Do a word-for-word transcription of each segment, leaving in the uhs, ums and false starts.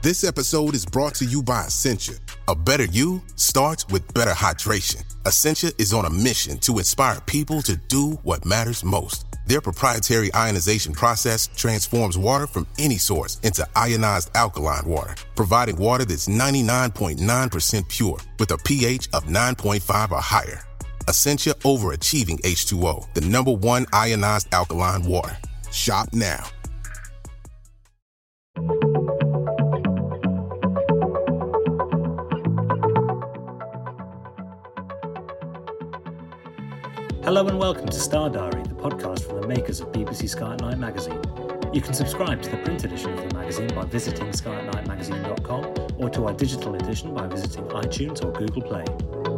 This episode is brought to you by Essentia. A better you starts with better hydration. Essentia is on a mission to inspire people to do what matters most. Their proprietary ionization process transforms water from any source into ionized alkaline water, providing water that's ninety-nine point nine percent pure with a pH of nine point five or higher. Essentia Overachieving H two O, the number one ionized alkaline water. Shop now. Hello and welcome to Star Diary, the podcast from the makers of B B C Sky at Night magazine. You can subscribe to the print edition of the magazine by visiting sky at night magazine dot com or to our digital edition by visiting iTunes or Google Play.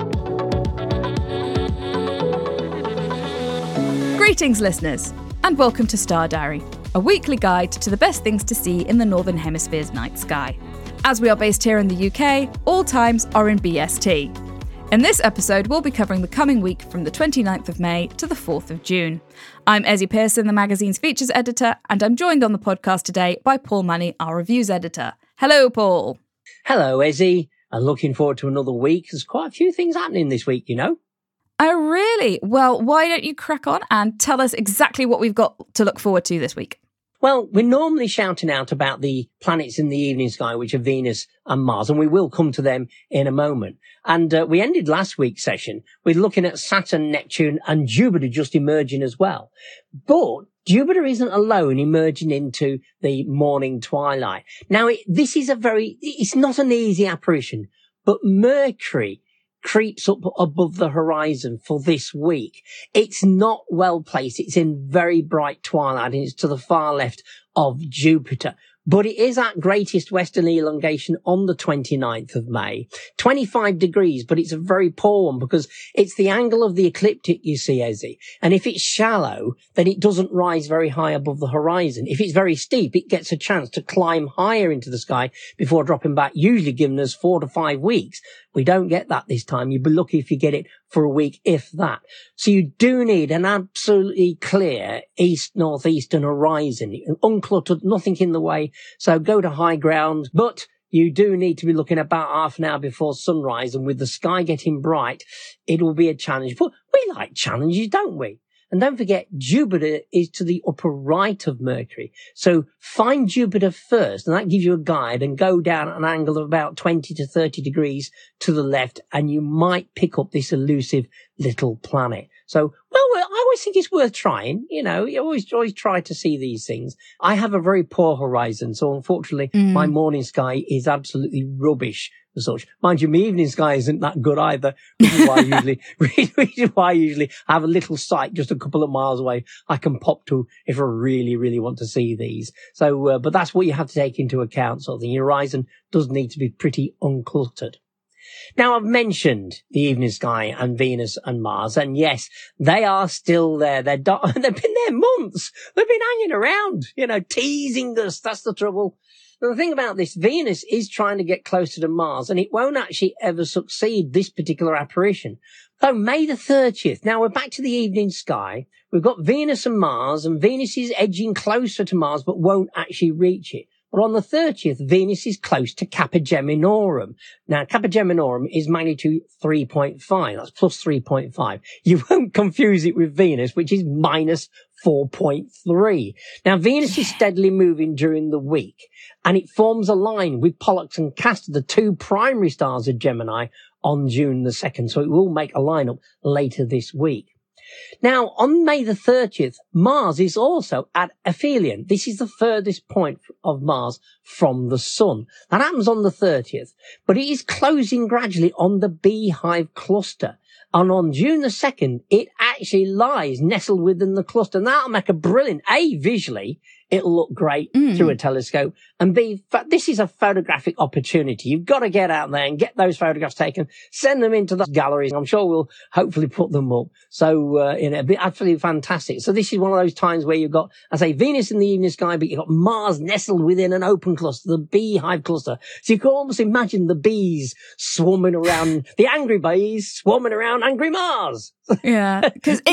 Greetings, listeners, and welcome to Star Diary, a weekly guide to the best things to see in the Northern Hemisphere's night sky. As we are based here in the U K, all times are in B S T. In this episode, we'll be covering the coming week from the twenty-ninth of May to the fourth of June. I'm Ezzy Pearson, the magazine's features editor, and I'm joined on the podcast today by Paul Money, our reviews editor. Hello, Paul. Hello, Ezzy. I'm looking forward to another week. There's quite a few things happening this week, you know. Oh, really? Well, why don't you crack on and tell us exactly what we've got to look forward to this week? Well, we're normally shouting out about the planets in the evening sky, which are Venus and Mars, and we will come to them in a moment. And uh, we ended last week's session with looking at Saturn, Neptune, and Jupiter just emerging as well. But Jupiter isn't alone emerging into the morning twilight. Now, it, this is a very, it's not an easy apparition, but Mercury creeps up above the horizon for this week. It's not well placed. It's in very bright twilight and it's to the far left of Jupiter. But it is at greatest western elongation on the twenty-ninth of May. twenty-five degrees, but it's a very poor one because it's the angle of the ecliptic, you see, Ezzy. And if it's shallow, then it doesn't rise very high above the horizon. If it's very steep, it gets a chance to climb higher into the sky before dropping back, usually giving us four to five weeks. We don't get that this time. You'd be lucky if you get it for a week, if that. So you do need an absolutely clear east-northeastern horizon, uncluttered, nothing in the way. So go to high ground, but you do need to be looking about half an hour before sunrise, and with the sky getting bright, it will be a challenge. But we like challenges, don't we? And don't forget, Jupiter is to the upper right of Mercury. So find Jupiter first, and that gives you a guide, and go down at an angle of about twenty to thirty degrees to the left, and you might pick up this elusive little planet. So, well, I always think it's worth trying. You know, you always, always try to see these things. I have a very poor horizon, so unfortunately, mm. my morning sky is absolutely rubbish as such. Mind you, my evening sky isn't that good either, which is why I usually, which is why I usually have a little site just a couple of miles away I can pop to if I really, really want to see these. So, uh, but that's what you have to take into account. So the horizon does need to be pretty uncluttered. Now, I've mentioned the evening sky and Venus and Mars, and yes, they are still there. They're do- they've been there months. They've been hanging around, you know, teasing us. That's the trouble. Now, the thing about this, Venus is trying to get closer to Mars, and it won't actually ever succeed, this particular apparition. So May the thirtieth, now we're back to the evening sky. We've got Venus and Mars, and Venus is edging closer to Mars, but won't actually reach it. But on the thirtieth, Venus is close to Kappa Geminorum. Now, Kappa Geminorum is magnitude three point five. That's plus three point five. You won't confuse it with Venus, which is minus four point three. Now, Venus is steadily moving during the week, and it forms a line with Pollux and Castor, the two primary stars of Gemini, on June the second. So it will make a lineup later this week. Now, on May the thirtieth, Mars is also at aphelion. This is the furthest point of Mars from the Sun. That happens on the thirtieth, but it is closing gradually on the Beehive cluster. And on June the second, it actually lies nestled within the cluster. And that'll make a brilliant, A, visually, it'll look great mm. through a telescope. And B, this is a photographic opportunity. You've got to get out there and get those photographs taken, send them into the galleries. I'm sure we'll hopefully put them up. So, uh, you know, it'll be absolutely fantastic. So this is one of those times where you've got, I say, Venus in the evening sky, but you've got Mars nestled within an open cluster, the Beehive cluster. So you can almost imagine the bees swarming around, the angry bees swarming around angry Mars. Yeah, because it's,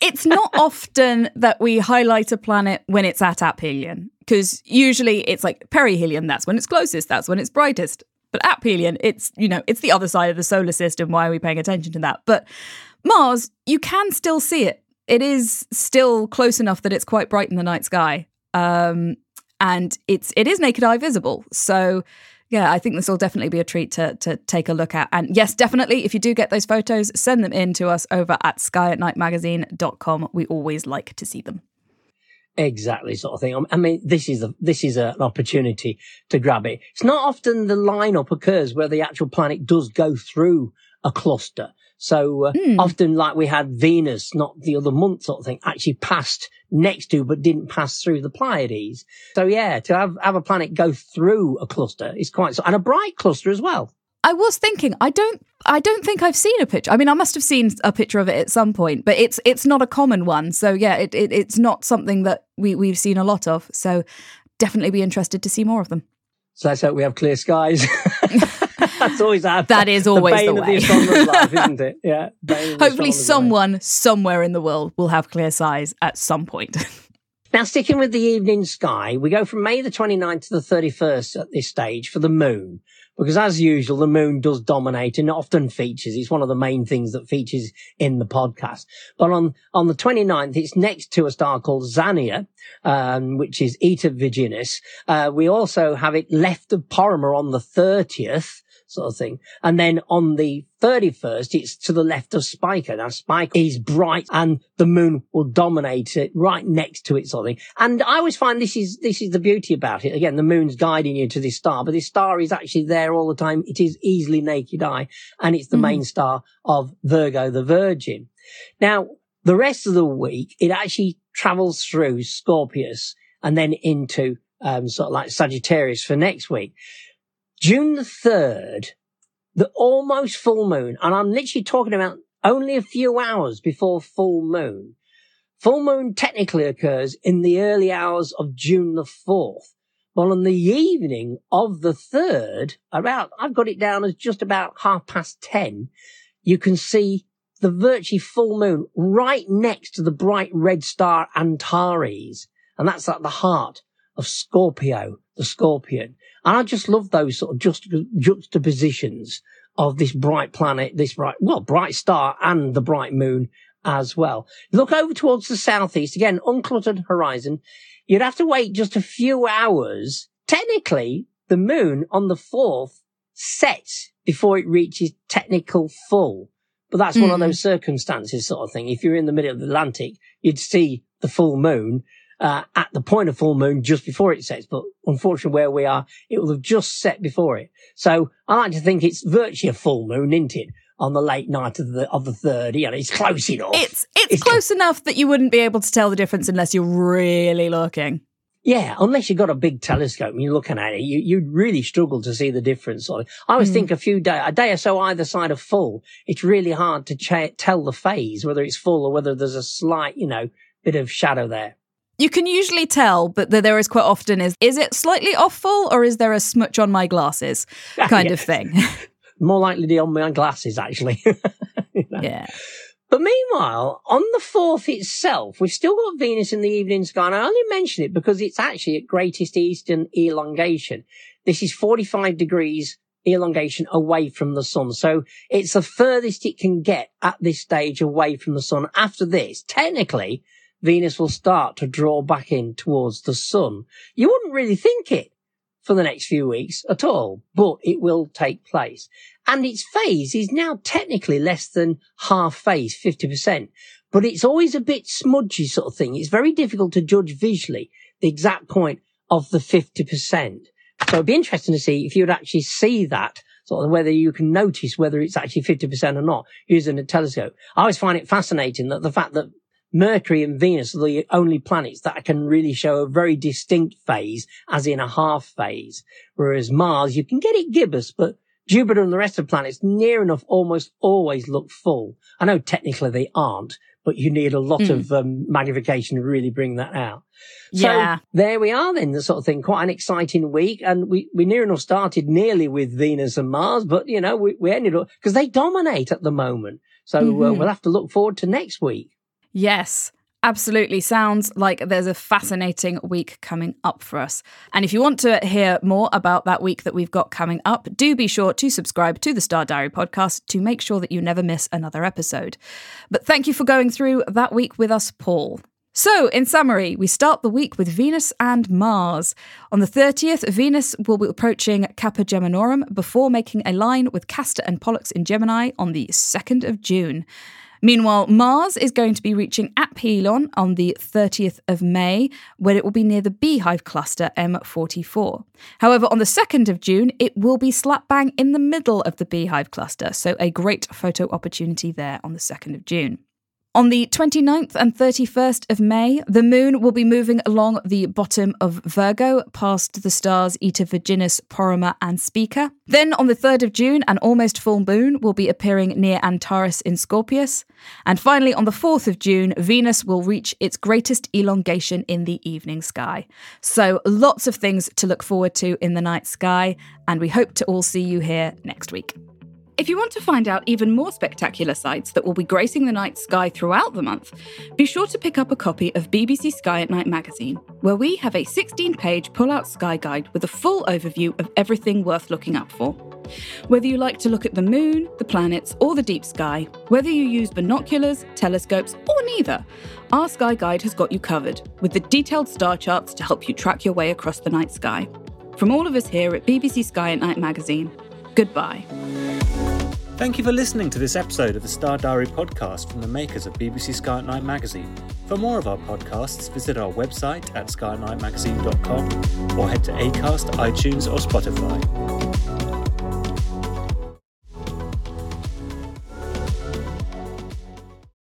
it's not often that we highlight a planet when it's at aphelion, because usually it's like perihelion, that's when it's closest, that's when it's brightest. But aphelion, it's, you know, it's the other side of the solar system. Why are we paying attention to that? But Mars, you can still see it. It is still close enough that it's quite bright in the night sky. Um, and it's it is naked eye visible. So yeah, I think this will definitely be a treat to to take a look at. And yes, definitely, if you do get those photos, send them in to us over at sky at night magazine dot com. We always like to see them. Exactly, sort of thing. I mean, this is a, this is a, an opportunity to grab it. It's not often the lineup occurs where the actual planet does go through a cluster. So uh, mm. often, like we had Venus, not the other month sort of thing, actually passed next to, but didn't pass through the Pleiades. So yeah, to have, have a planet go through a cluster is quite, and a bright cluster as well. I was thinking, I don't, I don't think I've seen a picture. I mean, I must have seen a picture of it at some point, but it's, it's not a common one. So yeah, it, it it's not something that we, we've seen a lot of. So definitely be interested to see more of them. So let's hope we have clear skies. That's always our, that is always the, bane the way. Of the astronomer's life, isn't it? Yeah. Hopefully someone life. somewhere in the world will have clear skies at some point. Now, sticking with the evening sky, we go from May the twenty-ninth to the thirty-first at this stage for the moon. Because as usual, the moon does dominate and often features. It's one of the main things that features in the podcast. But on, on the twenty-ninth, it's next to a star called Xania, um, which is Eta Virginis. Uh, we also have it left of Poromer on the thirtieth. Sort of thing. And then on the thirty-first, it's to the left of Spica. Now, Spica is bright and the moon will dominate it right next to it, sort of thing. And I always find this is, this is the beauty about it. Again, the moon's guiding you to this star, but this star is actually there all the time. It is easily naked eye, and it's the mm. main star of Virgo, the Virgin. Now, the rest of the week, it actually travels through Scorpius and then into, um, sort of like Sagittarius for next week. June the third, the almost full moon, and I'm literally talking about only a few hours before full moon. Full moon technically occurs in the early hours of June the fourth. But on the evening of the third, about, I've got it down as just about half past ten, you can see the virtually full moon right next to the bright red star Antares. And that's at the heart of Scorpio, the Scorpion. And I just love those sort of just juxtapositions of this bright planet, this bright, well, bright star and the bright moon as well. Look over towards the southeast, again, uncluttered horizon. You'd have to wait just a few hours. Technically, the moon on the fourth sets before it reaches technical full. But that's mm-hmm. one of those circumstances sort of thing. If you're in the middle of the Atlantic, you'd see the full moon Uh, at the point of full moon just before it sets. But unfortunately where we are, it will have just set before it. So I like to think it's virtually a full moon, isn't it? On the late night of the, of the third. You know, it's close enough. It's, it's, it's close cl- enough that you wouldn't be able to tell the difference unless you're really looking. Yeah, unless you've got a big telescope and you're looking at it, you, you'd really struggle to see the difference. I always mm. think a few days, a day or so either side of full, it's really hard to ch- tell the phase, whether it's full or whether there's a slight, you know, bit of shadow there. You can usually tell, but there is quite often is, is it slightly off full or is there a smudge on my glasses kind yeah. of thing? More likely to be on my glasses, actually. you know? Yeah. But meanwhile, on the fourth itself, we've still got Venus in the evening sky. And I only mention it because it's actually at greatest eastern elongation. This is forty-five degrees elongation away from the sun. So it's the furthest it can get at this stage away from the sun. After this, technically, Venus will start to draw back in towards the sun. You wouldn't really think it for the next few weeks at all, but it will take place. And its phase is now technically less than half phase, fifty percent. But it's always a bit smudgy sort of thing. It's very difficult to judge visually the exact point of the fifty percent. So it'd be interesting to see if you would actually see that, sort of whether you can notice whether it's actually fifty percent or not using a telescope. I always find it fascinating that the fact that Mercury and Venus are the only planets that can really show a very distinct phase, as in a half phase. Whereas Mars, you can get it gibbous, but Jupiter and the rest of the planets near enough almost always look full. I know technically they aren't, but you need a lot mm. of um, magnification to really bring that out. Yeah. So there we are then, the sort of thing. Quite an exciting week. And we, we near enough started nearly with Venus and Mars, but, you know, we, we ended up, because they dominate at the moment. So mm-hmm. uh, we'll have to look forward to next week. Yes, absolutely. Sounds like there's a fascinating week coming up for us. And if you want to hear more about that week that we've got coming up, do be sure to subscribe to the Star Diary podcast to make sure that you never miss another episode. But thank you for going through that week with us, Paul. So, in summary, we start the week with Venus and Mars. On the thirtieth, Venus will be approaching Kappa Geminorum before making a line with Castor and Pollux in Gemini on the second of June. Meanwhile, Mars is going to be reaching aphelion on the thirtieth of May, where it will be near the Beehive cluster M forty-four. However, on the second of June, it will be slap bang in the middle of the Beehive cluster, so a great photo opportunity there on the second of June. On the twenty-ninth and thirty-first of May, the moon will be moving along the bottom of Virgo past the stars Eta Virginis, Porrima and Spica. Then on the third of June, an almost full moon will be appearing near Antares in Scorpius. And finally, on the fourth of June, Venus will reach its greatest elongation in the evening sky. So lots of things to look forward to in the night sky, and we hope to all see you here next week. If you want to find out even more spectacular sights that will be gracing the night sky throughout the month, be sure to pick up a copy of B B C Sky at Night magazine, where we have a sixteen-page pull-out sky guide with a full overview of everything worth looking up for. Whether you like to look at the moon, the planets, or the deep sky, whether you use binoculars, telescopes, or neither, our sky guide has got you covered, with the detailed star charts to help you track your way across the night sky. From all of us here at B B C Sky at Night magazine, goodbye. Thank you for listening to this episode of the Star Diary podcast from the makers of B B C Sky at Night magazine. For more of our podcasts, visit our website at sky at night magazine dot com or head to Acast, iTunes or Spotify.